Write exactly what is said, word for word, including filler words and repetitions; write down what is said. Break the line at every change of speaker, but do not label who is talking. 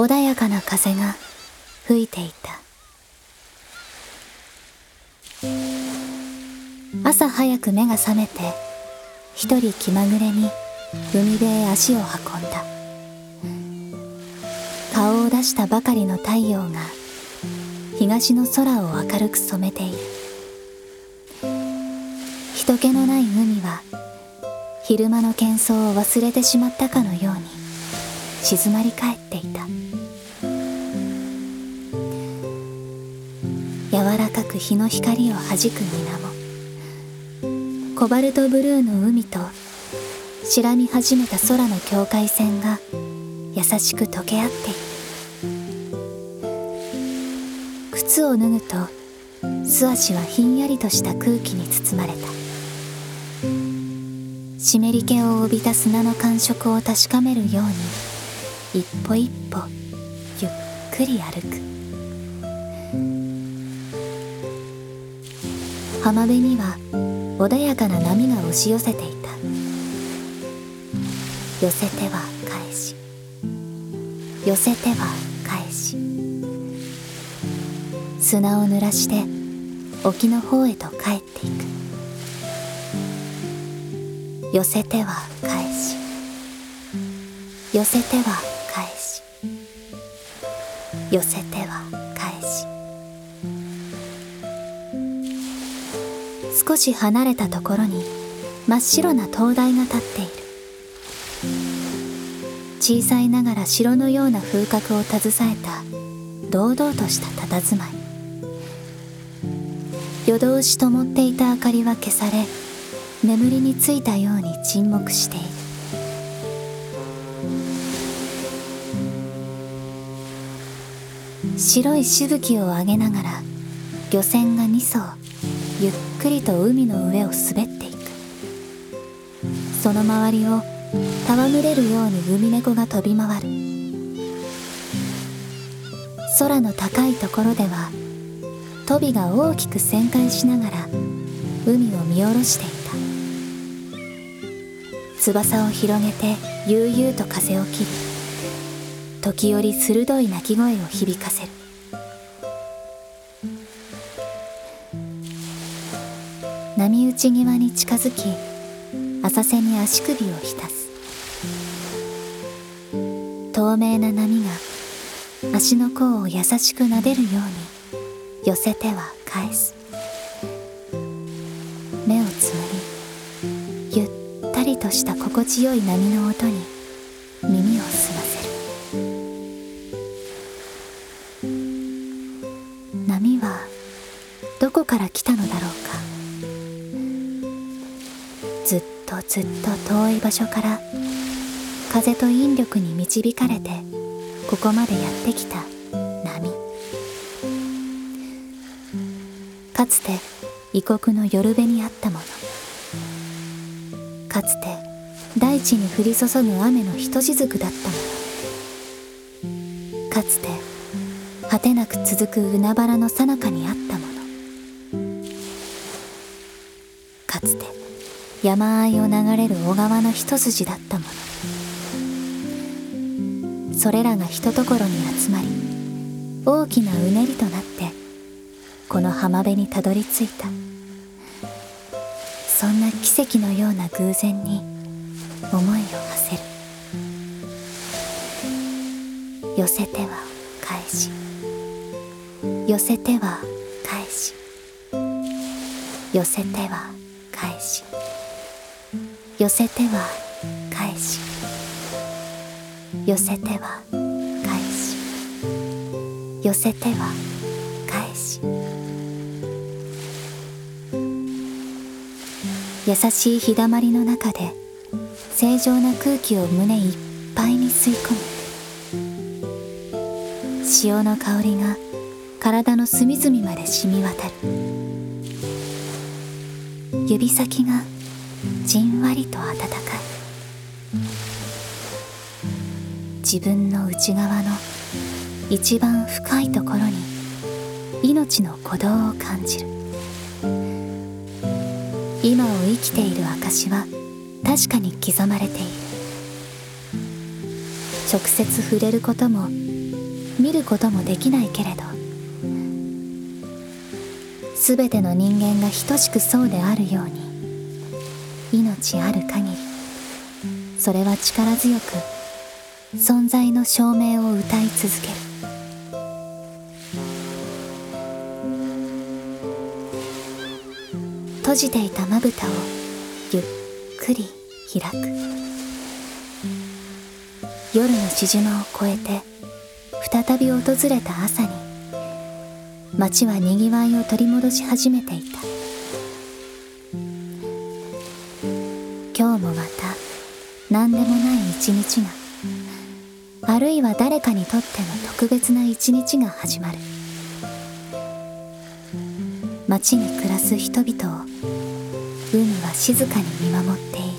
穏やかな風が吹いていた。朝早く目が覚めて、一人気まぐれに海辺へ足を運んだ。顔を出したばかりの太陽が東の空を明るく染めている。人気のない海は昼間の喧騒を忘れてしまったかのように静まり返っていた。柔らかく日の光をはじく水面、コバルトブルーの海と白み始めた空の境界線が優しく溶け合っている。靴を脱ぐと素足はひんやりとした空気に包まれた。湿り気を帯びた砂の感触を確かめるように一歩一歩ゆっくり歩く。浜辺には穏やかな波が押し寄せていた。寄せては返し、寄せては返し、砂を濡らして沖の方へと帰っていく。寄せては返し、寄せては返し、寄せては返し。少し離れたところに真っ白な灯台が立っている。小さいながら城のような風格を携えた堂々とした佇まい。夜通し灯っていた明かりは消され、眠りについたように沈黙している。白いしぶきを上げながら漁船がに艘ゆっくりと海の上を滑っていく。その周りを戯れるようにウミネコが飛び回る。空の高いところではトビが大きく旋回しながら海を見下ろしていた。翼を広げて悠々と風を切り、時折鋭い鳴き声を響かせる。波打ち際に近づき、浅瀬に足首を浸す。透明な波が足の甲を優しく撫でるように寄せては返す。目をつむり、ゆったりとした心地よい波の音に耳を澄ませる。波はどこから来たのだろうか。ずっとずっと遠い場所から風と引力に導かれてここまでやってきた波。かつて異国の夜辺にあったもの。かつて大地に降り注ぐ雨のひとしずくだったもの。かつて果てなく続く海原の最中にあったもの。かつて山あいを流れる小川の一筋だったもの。それらがひとところに集まり、大きなうねりとなってこの浜辺にたどり着いた。そんな奇跡のような偶然に思いを馳せる。寄せては返し、寄せては返し、寄せては返し、寄せては返し、寄せては返し、寄せては返し。優しい日だまりの中で清浄な空気を胸いっぱいに吸い込む。潮の香りが体の隅々まで染み渡る。指先がじんわりと温かい。自分の内側の一番深いところに命の鼓動を感じる。今を生きている証は確かに刻まれている。直接触れることも見ることもできないけれど、すべての人間が等しくそうであるように、命ある限りそれは力強く存在の証明を歌い続ける。閉じていたまぶたをゆっくり開く。夜のしじまを越えて再び訪れた朝に、街はにぎわいを取り戻し始めていた。今日もまた何でもない一日が、あるいは誰かにとっての特別な一日が始まる。街に暮らす人々を海は静かに見守っている。